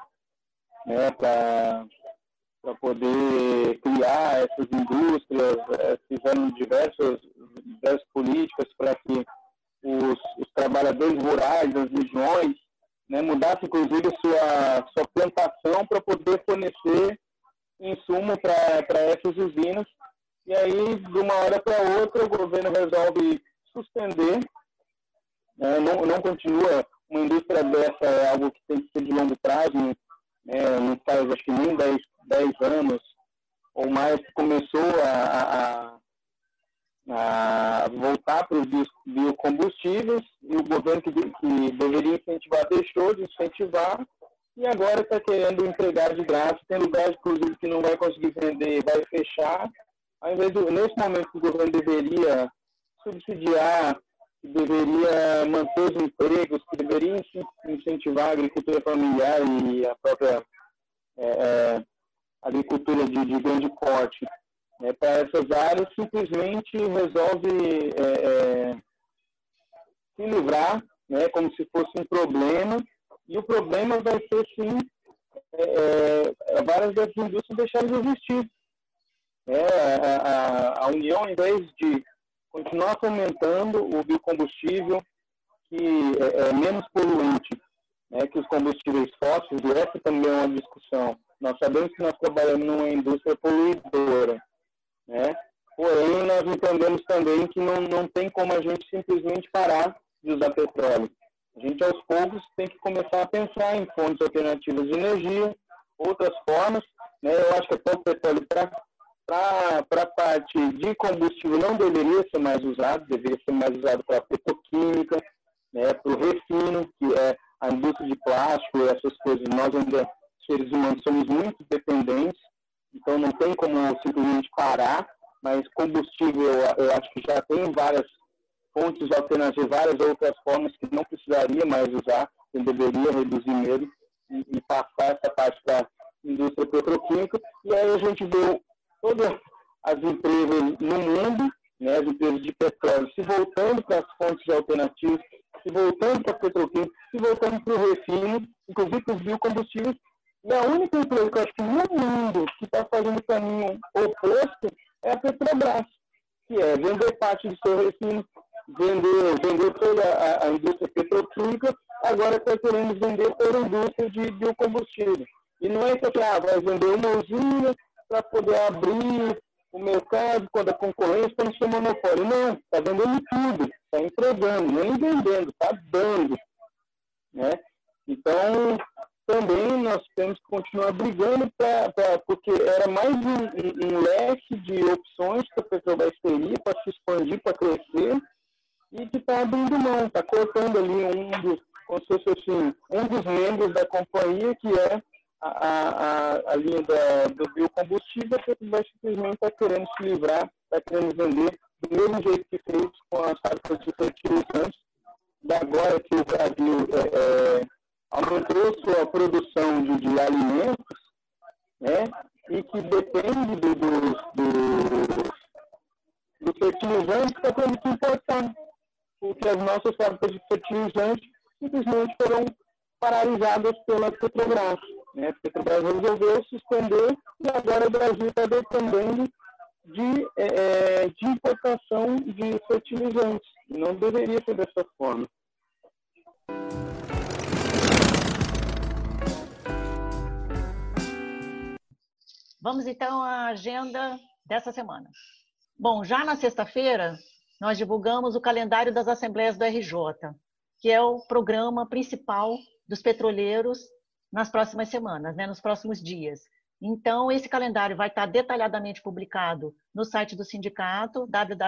S3: poder criar essas indústrias, fizeram diversas políticas para que os trabalhadores rurais das regiões, né, mudasse inclusive sua plantação para poder fornecer insumo para essas usinas. E aí, de uma hora para outra, o governo resolve suspender, né, não continua. Uma indústria dessa é algo que tem que ser de longo prazo, né, não faz acho que nem 10 anos ou mais que começou a voltar para os biocombustíveis, e o governo que deveria incentivar deixou de incentivar, e agora está querendo entregar de graça. Tem lugares, inclusive, que não vai conseguir vender, vai fechar. Ao invés de, nesse momento, que o governo deveria subsidiar, que deveria manter os empregos, que deveria incentivar a agricultura familiar e a própria agricultura de grande porte, para essas áreas, simplesmente resolve se livrar, né, como se fosse um problema, e o problema vai ser, sim, várias dessas indústrias deixarem de existir. A União, ao invés de continuar fomentando o biocombustível, que é menos poluente, né, que os combustíveis fósseis, e essa também é uma discussão. Nós sabemos que nós trabalhamos numa indústria poluidora, né? Porém, nós entendemos também que não tem como a gente simplesmente parar de usar petróleo. A gente, aos poucos, tem que começar a pensar em fontes alternativas de energia, outras formas, né? Eu acho que até o petróleo, para a parte de combustível, não deveria ser mais usado, deveria ser mais usado para a petroquímica, né? Para o refino, que é a indústria de plástico, essas coisas. Nós ainda, seres humanos, somos muito dependentes, então não tem como simplesmente parar, mas combustível eu acho que já tem várias fontes alternativas, várias outras formas que não precisaria mais usar, que deveria reduzir mesmo e passar essa parte para a indústria petroquímica. E aí a gente vê todas as empresas no mundo, né, as empresas de petróleo, se voltando para as fontes alternativas, se voltando para a petroquímica, se voltando para o refino, inclusive para os biocombustíveis. E a única empresa que eu acho que no mundo que está fazendo o caminho oposto é a Petrobras, que é vender parte do seu refino, vender toda a indústria petroquímica, agora está querendo vender toda a indústria de biocombustível. E não é que vai vender uma usina para poder abrir o mercado quando a concorrência para não ser monopólio. Não, está vendendo tudo, está entregando, nem vendendo, está dando, né? Então, também nós temos que continuar brigando porque era mais um leque de opções que a Petrobras teria para se expandir, para crescer, e que está abrindo mão, está cortando ali como se fosse assim, um dos membros da companhia, que é a linha do biocombustível, que vai simplesmente estar querendo se livrar, está querendo vender do mesmo jeito que fez com as fábricas de fertilizantes. Agora que o Brasil aumentou sua produção de alimentos, né, e que depende dos fertilizantes, está tendo que importar, porque as nossas fábricas de fertilizantes simplesmente foram paralisadas pela Petrobras. Né? A Petrobras resolveu suspender e agora o Brasil está dependendo de importação de fertilizantes. Não deveria ser dessa forma.
S2: Vamos então à agenda dessa semana. Bom, já na sexta-feira, nós divulgamos o calendário das Assembleias do RJ, que é o programa principal dos petroleiros nas próximas semanas, né, nos próximos dias. Então, esse calendário vai estar detalhadamente publicado no site do sindicato,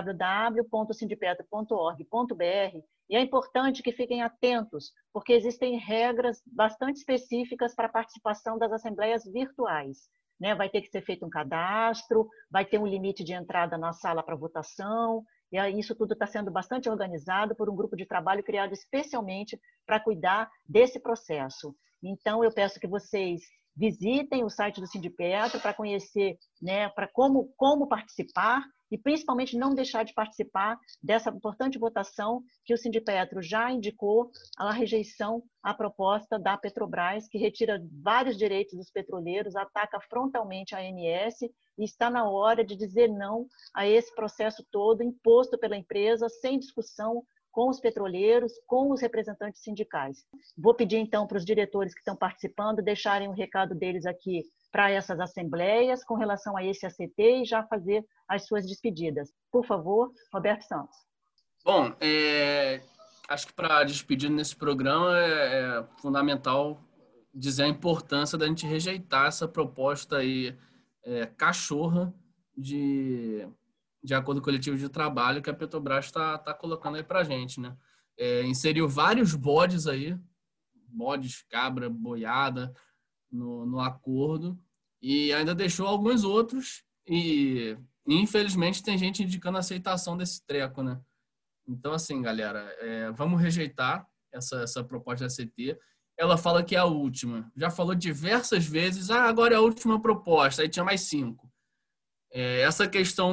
S2: www.sindipetro.org.br, e é importante que fiquem atentos, porque existem regras bastante específicas para a participação das assembleias virtuais. Né? Vai ter que ser feito um cadastro, vai ter um limite de entrada na sala para votação, e isso tudo está sendo bastante organizado por um grupo de trabalho criado especialmente para cuidar desse processo. Então, eu peço que vocês visitem o site do Sindipetro para conhecer, né, para como participar e principalmente não deixar de participar dessa importante votação que o Sindipetro já indicou a rejeição à proposta da Petrobras, que retira vários direitos dos petroleiros, ataca frontalmente a ANS e está na hora de dizer não a esse processo todo imposto pela empresa sem discussão com os petroleiros, com os representantes sindicais. Vou pedir, então, para os diretores que estão participando deixarem o recado deles aqui para essas assembleias com relação a esse ACT e já fazer as suas despedidas. Por favor, Roberto Santos.
S4: Bom, acho que para despedir nesse programa é fundamental dizer a importância da gente rejeitar essa proposta aí cachorra de acordo coletivo de trabalho que a Petrobras está colocando aí para a gente, né? Inseriu vários bodes aí, bodes, cabra, boiada, no acordo, e ainda deixou alguns outros, e infelizmente tem gente indicando a aceitação desse treco, né? Então, assim, galera, vamos rejeitar essa proposta da CT. Ela fala que é a última. Já falou diversas vezes, agora é a última proposta, aí tinha mais 5. Essa questão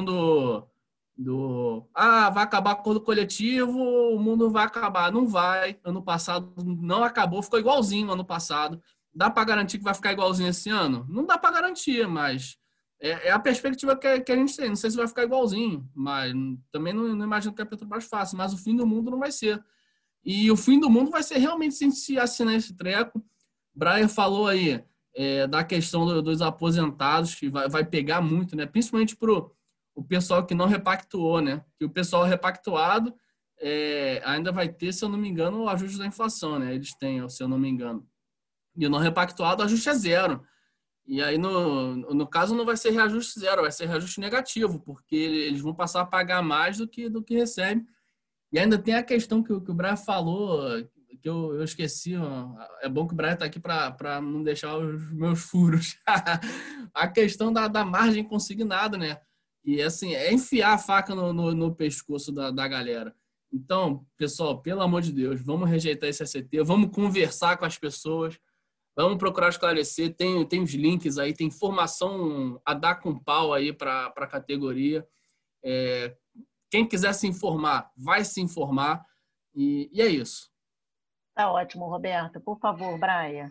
S4: vai acabar o acordo coletivo, o mundo vai acabar. Não vai. Ano passado não acabou, ficou igualzinho ano passado. Dá para garantir que vai ficar igualzinho esse ano? Não dá para garantir, mas é a perspectiva que a gente tem. Não sei se vai ficar igualzinho, mas também não imagino que a Petrobras faça. Mas o fim do mundo não vai ser. E o fim do mundo vai ser realmente se a gente assinar esse treco. Brian falou aí da questão dos aposentados, que vai pegar muito, né? Principalmente para o pessoal que não repactuou, né? Que o pessoal repactuado ainda vai ter, se eu não me engano, o ajuste da inflação, né? Eles têm, se eu não me engano. E o não repactuado, o ajuste é 0. E aí, no caso, não vai ser reajuste 0, vai ser reajuste negativo, porque eles vão passar a pagar mais do que recebem. E ainda tem a questão que o Brian falou, que eu esqueci. É bom que o Brian está aqui para não deixar os meus furos. A questão da margem consignada, né? E assim, enfiar a faca no pescoço da galera. Então, pessoal, pelo amor de Deus, vamos rejeitar esse ACT, vamos conversar com as pessoas, vamos procurar esclarecer. Tem os links aí, tem informação a dar com pau aí para a categoria. Quem quiser se informar, vai se informar. E é isso.
S2: Tá ótimo, Roberto. Por favor, Brian.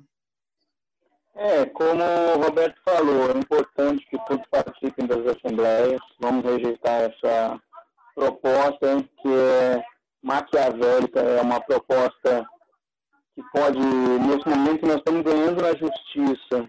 S3: Como o Roberto falou, é importante que todos participem das assembleias. Vamos rejeitar essa proposta que é maquiavélica, é uma proposta que pode, nesse momento, nós estamos ganhando na justiça.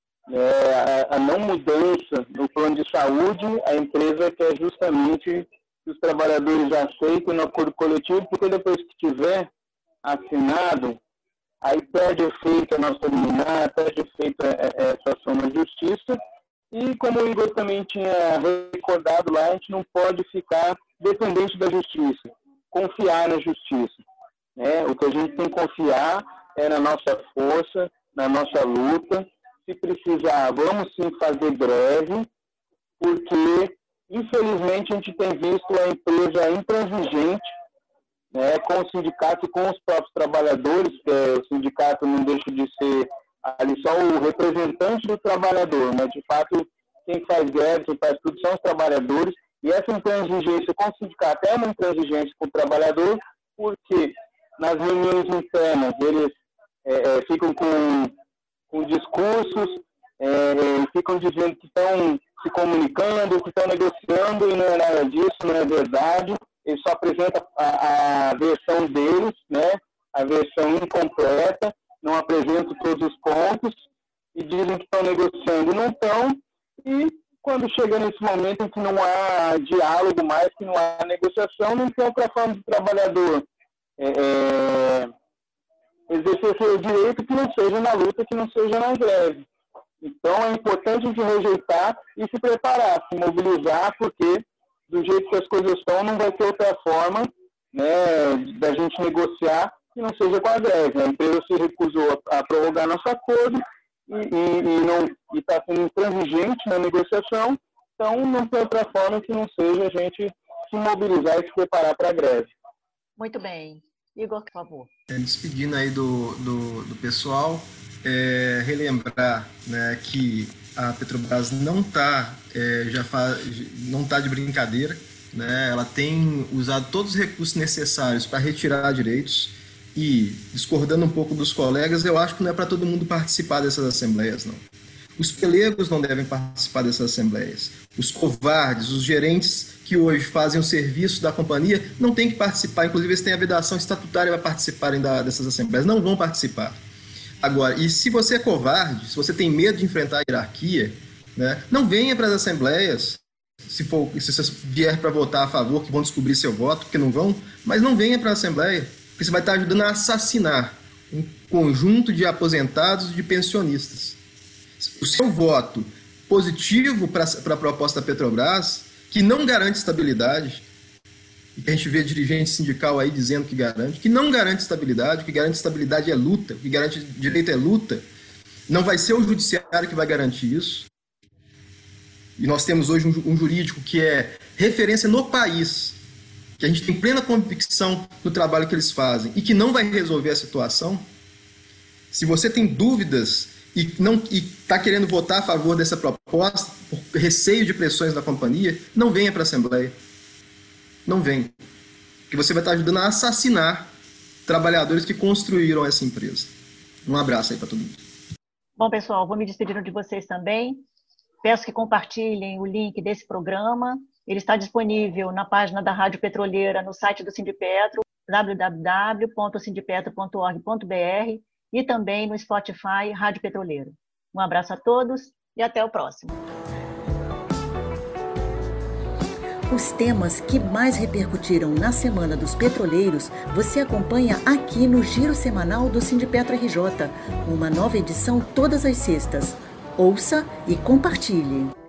S3: A não mudança no plano de saúde, a empresa quer justamente que os trabalhadores aceitem no acordo coletivo, porque depois que tiver assinado, aí perde efeito a nossa liminar, perde efeito essa ação na justiça. E como o Igor também tinha recordado lá, a gente não pode ficar dependente da justiça, confiar na justiça. O que a gente tem que confiar é na nossa força, na nossa luta. Se precisar, vamos sim fazer greve, porque, infelizmente, a gente tem visto a empresa intransigente, com o sindicato e com os próprios trabalhadores, que o sindicato não deixa de ser ali só o representante do trabalhador, mas, de fato, quem faz greve, quem faz tudo são os trabalhadores, e essa intransigência com o sindicato é uma intransigência com o trabalhador, porque nas reuniões internas eles ficam com discursos, ficam dizendo que estão se comunicando, que estão negociando, e não é nada disso, não é verdade. Eles só apresentam a versão deles, a versão incompleta, não apresentam todos os pontos, e dizem que estão negociando e não estão, e quando chega nesse momento em que não há diálogo mais, que não há negociação, não tem outra forma do trabalhador exercer seu direito que não seja na luta, que não seja na greve. Então é importante a gente rejeitar e se preparar, se mobilizar, porque do jeito que as coisas estão, não vai ter outra forma da gente negociar que não seja com a greve. A empresa se recusou a prorrogar nosso acordo e está sendo intransigente na negociação, então não tem outra forma que não seja a gente se mobilizar e se preparar para a greve.
S2: Muito bem. Igor, por favor.
S5: Despedindo aí do pessoal, relembrar, que a Petrobras não está não tá de brincadeira, ela tem usado todos os recursos necessários para retirar direitos e, discordando um pouco dos colegas, eu acho que não é para todo mundo participar dessas assembleias, não. Os pelegos não devem participar dessas assembleias. Os covardes, os gerentes que hoje fazem o serviço da companhia, não têm que participar. Inclusive, eles têm a vedação estatutária para participarem dessas assembleias. Não vão participar. Agora, e se você é covarde, se você tem medo de enfrentar a hierarquia, né, não venha para as assembleias. Se você vier para votar a favor, que vão descobrir seu voto, porque não vão, mas não venha para a Assembleia, porque você vai estar ajudando a assassinar um conjunto de aposentados e de pensionistas. O seu voto positivo para a proposta da Petrobras, que não garante estabilidade, e que a gente vê dirigente sindical aí dizendo que não garante estabilidade, o que garante estabilidade é luta, o que garante direito é luta, não vai ser o judiciário que vai garantir isso. E nós temos hoje um jurídico que é referência no país, que a gente tem plena convicção do trabalho que eles fazem e que não vai resolver a situação. Se você tem dúvidas e está querendo votar a favor dessa proposta, por receio de pressões da companhia, não venha para a Assembleia. Não venha. Porque você vai estar ajudando a assassinar trabalhadores que construíram essa empresa. Um abraço aí para todo mundo.
S2: Bom, pessoal, vou me despedindo de vocês também. Peço que compartilhem o link desse programa. Ele está disponível na página da Rádio Petroleira, no site do Sindipetro, www.sindipetro.org.br e também no Spotify Rádio Petroleira. Um abraço a todos e até o próximo.
S1: Os temas que mais repercutiram na Semana dos Petroleiros você acompanha aqui no Giro Semanal do Sindipetro RJ, uma nova edição todas as sextas. Ouça e compartilhe.